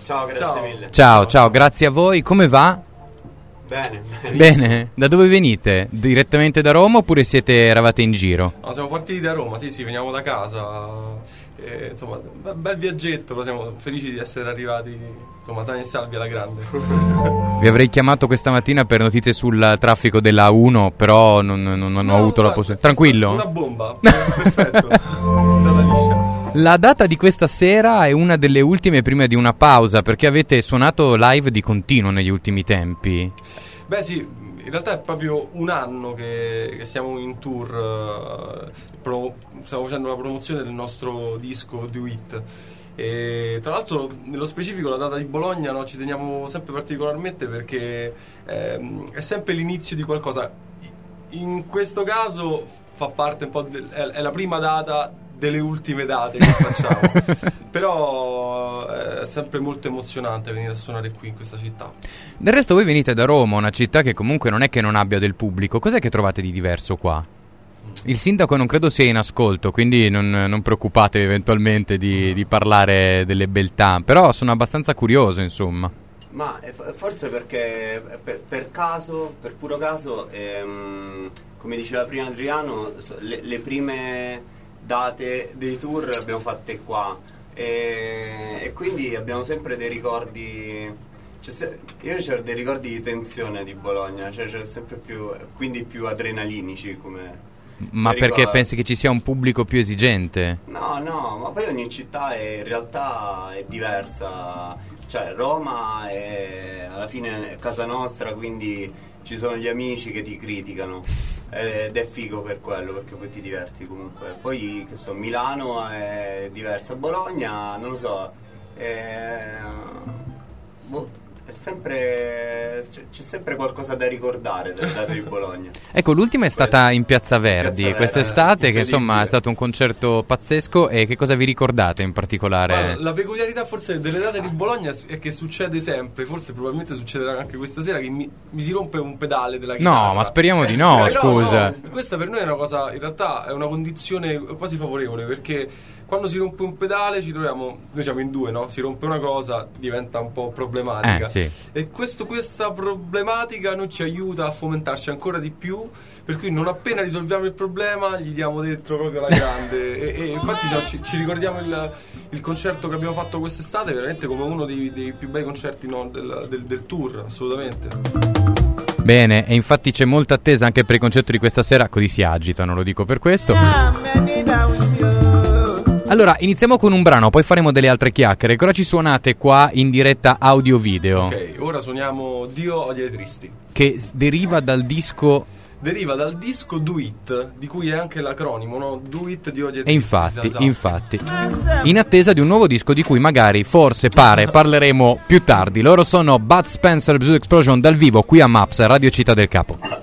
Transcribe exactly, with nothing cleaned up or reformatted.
Ciao, grazie ciao. mille. Ciao, ciao, ciao, grazie a voi. Come va? Bene, bene. Da dove venite? Direttamente da Roma oppure siete eravate in giro? No, siamo partiti da Roma, sì sì, veniamo da casa, e, insomma, bel viaggetto, però siamo felici di essere arrivati, insomma, sani e salvi alla grande. Vi avrei chiamato questa mattina per notizie sul traffico della A uno, però non, non, non no, ho avuto guarda, la possibilità. Tranquillo? Una bomba, perfetto, andata liscia. La data di questa sera è una delle ultime prima di una pausa, perché avete suonato live di continuo negli ultimi tempi. Beh sì, in realtà è proprio un anno che, che siamo in tour, uh, pro, stiamo facendo la promozione del nostro disco Do It. E tra l'altro nello specifico la data di Bologna, no, ci teniamo sempre particolarmente perché ehm, è sempre l'inizio di qualcosa. In questo caso fa parte un po' del, è, è la prima data delle ultime date che facciamo. Però è sempre molto emozionante venire a suonare qui in questa città. Del resto voi venite da Roma, una città che comunque non è che non abbia del pubblico. Cos'è che trovate di diverso qua? Il sindaco non credo sia in ascolto, quindi non, non preoccupatevi eventualmente di, di parlare delle beltà, però sono abbastanza curioso, insomma. Ma forse perché per, per caso, per puro caso, ehm, come diceva prima Adriano, le, le prime date dei tour le abbiamo fatte qua e, e quindi abbiamo sempre dei ricordi, cioè se, io c'ho dei ricordi di tensione di Bologna, cioè c'è sempre più, quindi più adrenalinici come... Ma perché ricordo. Pensi che ci sia un pubblico più esigente? No, no, ma poi ogni città è, in realtà è diversa, cioè Roma è alla fine è casa nostra, quindi ci sono gli amici che ti criticano ed è figo per quello, perché poi ti diverti comunque. Poi che so, Milano è diversa, Bologna non lo so, è, boh, è sempre c'è, c'è sempre qualcosa da ricordare delle date di Bologna. Ecco, l'ultima è stata in Piazza Verdi, Piazza quest'estate, Verdi, che insomma è stato un concerto pazzesco. E che cosa vi ricordate in particolare? Guarda, la peculiarità forse delle date di Bologna è che succede sempre, forse probabilmente succederà anche questa sera, che mi, mi si rompe un pedale della chitarra. No, ma speriamo di no, eh, scusa. No, questa per noi è una cosa, in realtà è una condizione quasi favorevole, perché quando si rompe un pedale ci troviamo, noi siamo in due, no? Si rompe una cosa, diventa un po' problematica. Eh, sì. E questo, questa problematica noi ci aiuta a fomentarci ancora di più, per cui non appena risolviamo il problema gli diamo dentro proprio alla grande. e, e infatti no, ci, ci ricordiamo il, il concerto che abbiamo fatto quest'estate veramente come uno dei, dei più bei concerti, no, del, del, del tour, assolutamente. Bene, e infatti c'è molta attesa anche per il concerto di questa sera, così si agitano, lo dico per questo. Allora, iniziamo con un brano, poi faremo delle altre chiacchiere. Che ora ci suonate qua in diretta audio-video? Ok, ora suoniamo Dio odia i tristi, che deriva dal disco... Deriva dal disco Do It, di cui è anche l'acronimo, no? Do It di odia i tristi. E infatti, esatto. infatti, in attesa di un nuovo disco di cui magari, forse, pare, parleremo più tardi. Loro sono Bud Spencer Blues Explosion dal vivo qui a Maps, Radio Città del Capo.